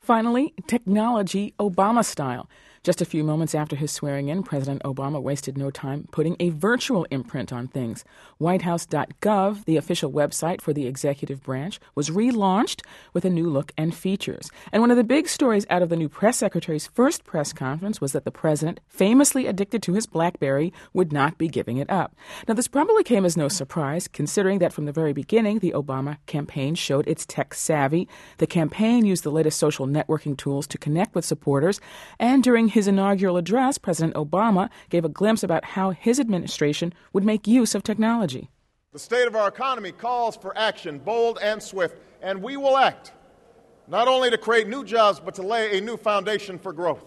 Finally, technology Obama style. Just a few moments after his swearing in, President Obama wasted no time putting a virtual imprint on things. Whitehouse.gov, the official website for the executive branch, was relaunched with a new look and features. And one of the big stories out of the new press secretary's first press conference was that the president, famously addicted to his BlackBerry, would not be giving it up. Now, this probably came as no surprise, considering that from the very beginning, the Obama campaign showed its tech savvy. The campaign used the latest social networking tools to connect with supporters, and during his inaugural address, President Obama gave a glimpse about how his administration would make use of technology. The state of our economy calls for action, bold and swift, and we will act, not only to create new jobs, but to lay a new foundation for growth.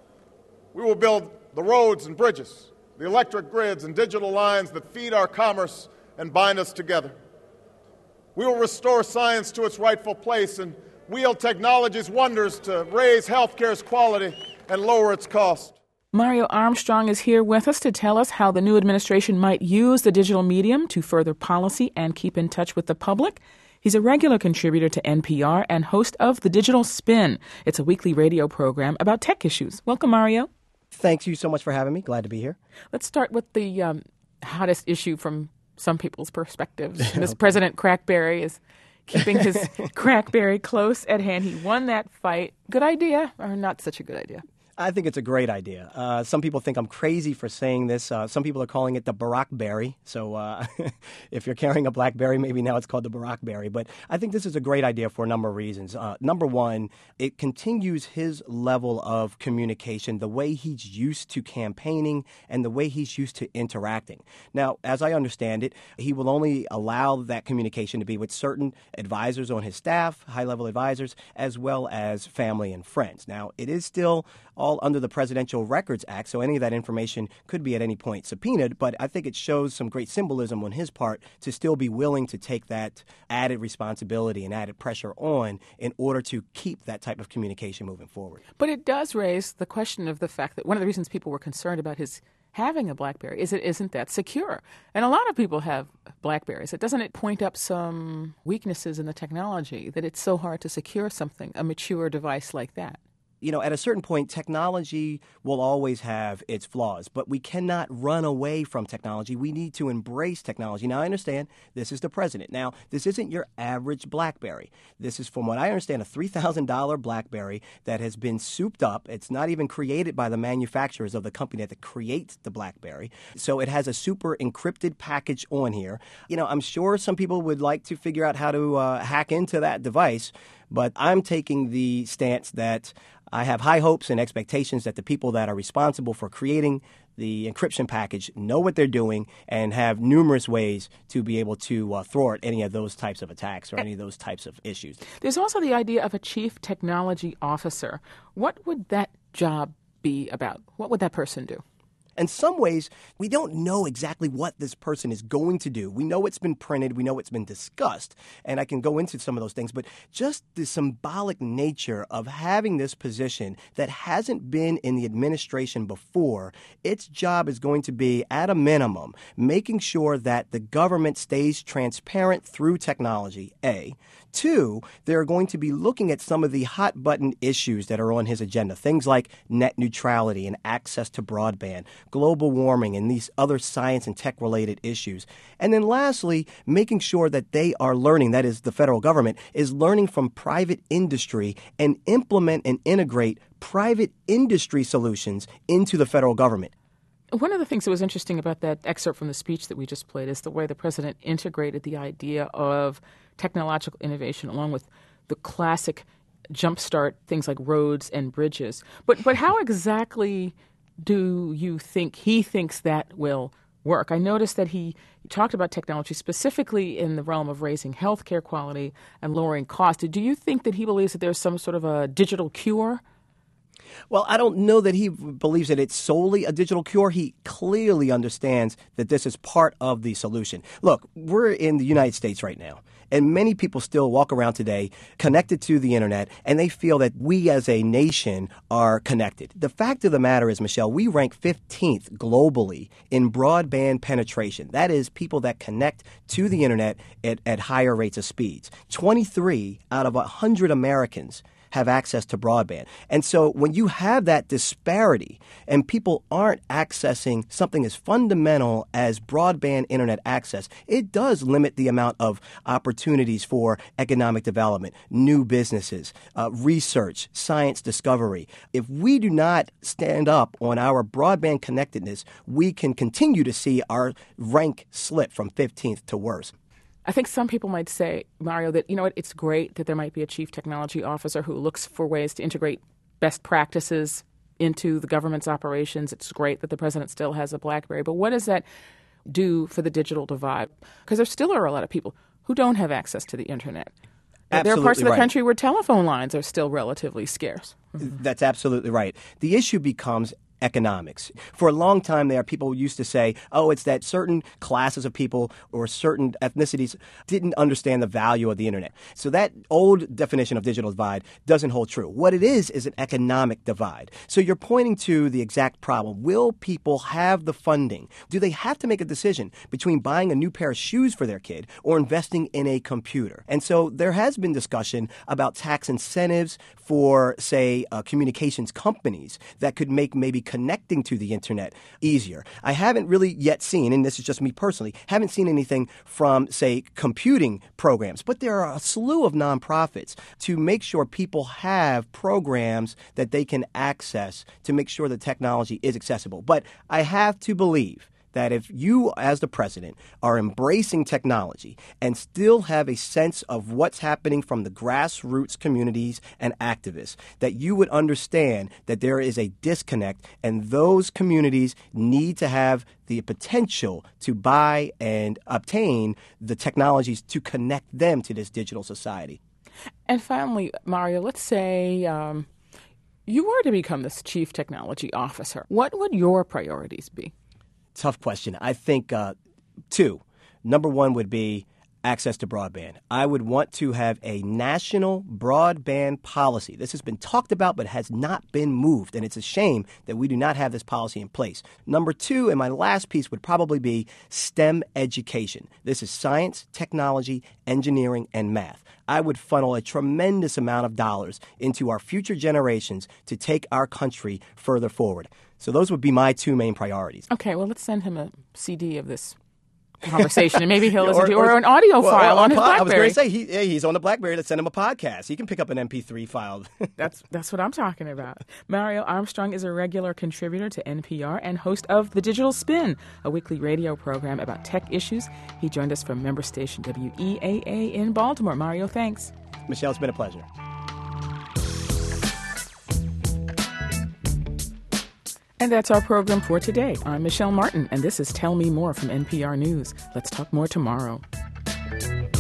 We will build the roads and bridges, the electric grids and digital lines that feed our commerce and bind us together. We will restore science to its rightful place and wield technology's wonders to raise healthcare's quality and lower its cost. Mario Armstrong is here with us to tell us how the new administration might use the digital medium to further policy and keep in touch with the public. He's a regular contributor to NPR and host of The Digital Spin. It's a weekly radio program about tech issues. Welcome, Mario. Thanks you so much for having me. Glad to be here. Let's start with the hottest issue from some people's perspectives. This President Crackberry is keeping his Crackberry close at hand. He won that fight. Good idea or not such a good idea? I think it's a great idea. Some people think I'm crazy for saying this. Some people are calling it the Barackberry. So if you're carrying a BlackBerry, maybe now it's called the Barackberry. But I think this is a great idea for a number of reasons. Number one, it continues his level of communication, the way he's used to campaigning and the way he's used to interacting. Now, as I understand it, he will only allow that communication to be with certain advisors on his staff, high-level advisors, as well as family and friends. Now, it is still all under the Presidential Records Act, so any of that information could be at any point subpoenaed, but I think it shows some great symbolism on his part to still be willing to take that added responsibility and added pressure on in order to keep that type of communication moving forward. But it does raise the question of the fact that one of the reasons people were concerned about his having a BlackBerry is it isn't that secure. And a lot of people have BlackBerries. Doesn't it point up some weaknesses in the technology that it's so hard to secure something, a mature device like that? You know, at a certain point, technology will always have its flaws, but we cannot run away from technology. We need to embrace technology. Now, I understand this is the president. Now, this isn't your average BlackBerry. This is, from what I understand, a $3,000 BlackBerry that has been souped up. It's not even created by the manufacturers of the company that creates the BlackBerry. So it has a super encrypted package on here. You know, I'm sure some people would like to figure out how to hack into that device, but I'm taking the stance that I have high hopes and expectations that the people that are responsible for creating the encryption package know what they're doing and have numerous ways to be able to thwart any of those types of attacks or any of those types of issues. There's also the idea of a chief technology officer. What would that job be about? What would that person do? In some ways, we don't know exactly what this person is going to do. We know it's been printed. We know it's been discussed. And I can go into some of those things. But just the symbolic nature of having this position that hasn't been in the administration before, its job is going to be, at a minimum, making sure that the government stays transparent through technology, A. Two, they're going to be looking at some of the hot-button issues that are on his agenda, things like net neutrality and access to broadband, global warming, and these other science and tech-related issues. And then lastly, making sure that they are learning, that is, the federal government, is learning from private industry and implement and integrate private industry solutions into the federal government. One of the things that was interesting about that excerpt from the speech that we just played is the way the president integrated the idea of technological innovation along with the classic jumpstart things like roads and bridges. But how exactly do you think he thinks that will work? I noticed that he talked about technology specifically in the realm of raising healthcare quality and lowering cost. Do you think that he believes that there's some sort of a digital cure? Well, I don't know that he believes that it's solely a digital cure. He clearly understands that this is part of the solution. Look, we're in the United States right now, and many people still walk around today connected to the internet, and they feel that we as a nation are connected. The fact of the matter is, Michelle, we rank 15th globally in broadband penetration. That is, people that connect to the internet at higher rates of speeds. 23 out of 100 Americans have access to broadband. And so when you have that disparity and people aren't accessing something as fundamental as broadband internet access, it does limit the amount of opportunities for economic development, new businesses, research, science discovery. If we do not stand up on our broadband connectedness, we can continue to see our rank slip from 15th to worse. I think some people might say, Mario, that, it's great that there might be a chief technology officer who looks for ways to integrate best practices into the government's operations. It's great that the president still has a BlackBerry. But what does that do for the digital divide? Because there still are a lot of people who don't have access to the internet. Absolutely there are parts of the right. country where telephone lines are still relatively scarce. That's absolutely right. The issue becomes economics. For a long time there, people used to say, it's that certain classes of people or certain ethnicities didn't understand the value of the internet. So that old definition of digital divide doesn't hold true. What it is an economic divide. So you're pointing to the exact problem. Will people have the funding? Do they have to make a decision between buying a new pair of shoes for their kid or investing in a computer? And so there has been discussion about tax incentives for, say, communications companies that could make maybe connecting to the internet easier. I haven't really yet seen, and this is just me personally, haven't seen anything from, say, computing programs, but there are a slew of nonprofits to make sure people have programs that they can access to make sure the technology is accessible. But I have to believe that if you, as the president, are embracing technology and still have a sense of what's happening from the grassroots communities and activists, that you would understand that there is a disconnect and those communities need to have the potential to buy and obtain the technologies to connect them to this digital society. And finally, Mario, let's say you were to become this chief technology officer. What would your priorities be? Tough question. I think two. Number one would be access to broadband. I would want to have a national broadband policy. This has been talked about but has not been moved, and it's a shame that we do not have this policy in place. Number two, and my last piece would probably be STEM education. This is science, technology, engineering, and math. I would funnel a tremendous amount of dollars into our future generations to take our country further forward. So those would be my two main priorities. Okay, well, let's send him a CD of this conversation, and maybe he'll listen to, or an audio file on his BlackBerry. I was going to say, he's on the BlackBerry. Let's send him a podcast. He can pick up an MP3 file. That's what I'm talking about. Mario Armstrong is a regular contributor to NPR and host of The Digital Spin, a weekly radio program about tech issues. He joined us from member station WEAA in Baltimore. Mario, thanks. Michelle, it's been a pleasure. And that's our program for today. I'm Michelle Martin, and this is Tell Me More from NPR News. Let's talk more tomorrow.